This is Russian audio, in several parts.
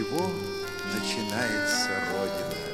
чего начинается Родина?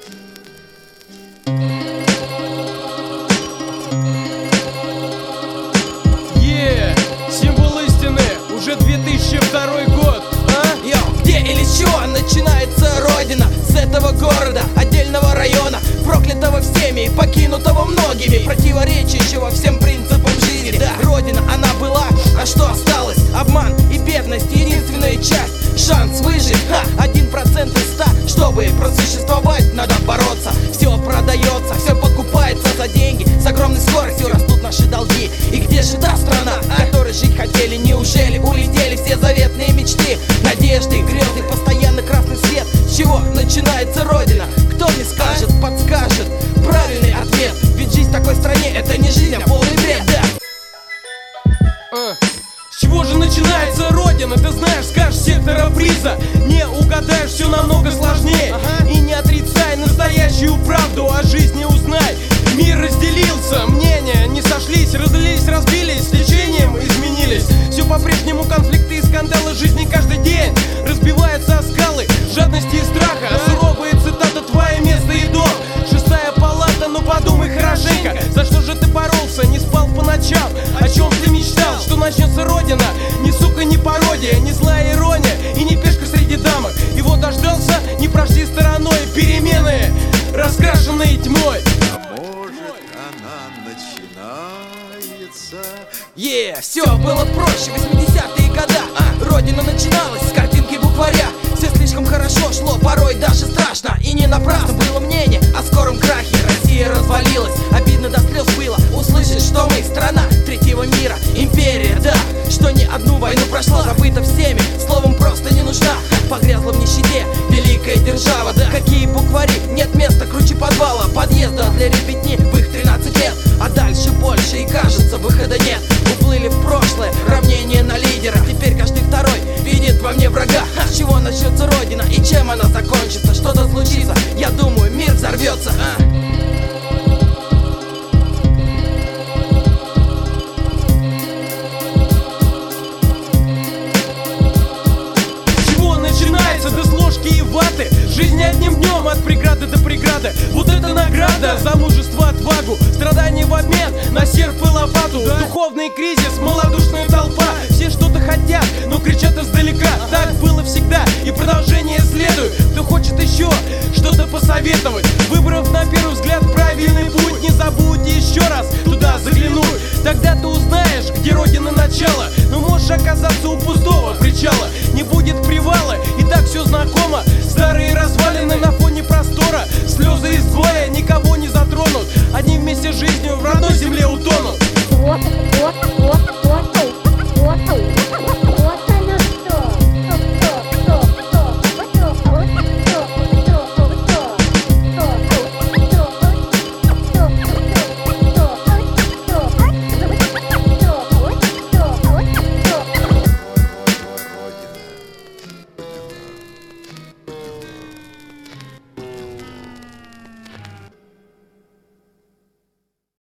Символ истины, уже 2002 год, где или с чего начинается Родина? С этого города, отдельного района, проклятого всеми и покинутого многими, противоречащего всем принципам жизни. Да, Родина, она была, а что осталось? Обман и бедность, единственная часть, шанс выжить, 1% из 100. Чтобы просуществовать, надо бороться. Все продается, все покупается за деньги. С огромной скоростью растут наши долги. И где же та страна, о которой жить хотели? Неужели улетели все заветные мечты, надежды, грезы, постоянно красный свет? С чего начинается Родина? Кто мне скажет, подскажет правильный ответ? Ведь жизнь в такой стране — это не жизнь, а полный бред, да. С чего же начинается Родина? Ты знаешь, скажешь, сектора приза. Не угадаешь, все намного сложнее. И не отрицай настоящую правду о жизни, узнай. Мир разделился, мнения не сошлись, разлились, разбились, с течением изменились. Все по-прежнему конфликты и скандалы жизни каждый день. Разбиваются о скалы жадности и страха. Суровые цитаты: твое место и дом. 6-я палата, ну подумай хорошенько. За что же ты боролся, не спал по ночам? О чем ты мечтал, что начнется Родина? Ни сука, ни пародия, ни злая ирония и не пешка среди дамок. Его дождался, не прошли стороной перемены, раскрашенные тьмой. Она начинается. Все было проще, 80-е года. Родина начиналась с картинки букваря. Все слишком хорошо шло, порой даже страшно. И не напрасно было мнение о скором крахе. Россия развалилась, обидно до слез было услышать, что мы страна третьего мира, империя, да. Что ни одну войну прошла, забыта всеми, словом просто не нужна. Погрязла в нищете великая держава, да. Какие буквари, нет места круче подвала, подъезда для ребятни в их 13 лет. А дальше больше и кажется выхода нет. Уплыли в прошлое, равнение на лидера. Теперь каждый второй видит во мне врага. С чего начнется Родина и чем она закончится? Что-то случится, я думаю, мир взорвется. Да с ложки и ваты. Жизнь одним днем, от преграды до преграды. Вот это награда за мужество, отвагу. Страдания в обмен на серп и лопату. Духовный кризис, малодушная толпа. Все что-то хотят, но кричат издалека. Так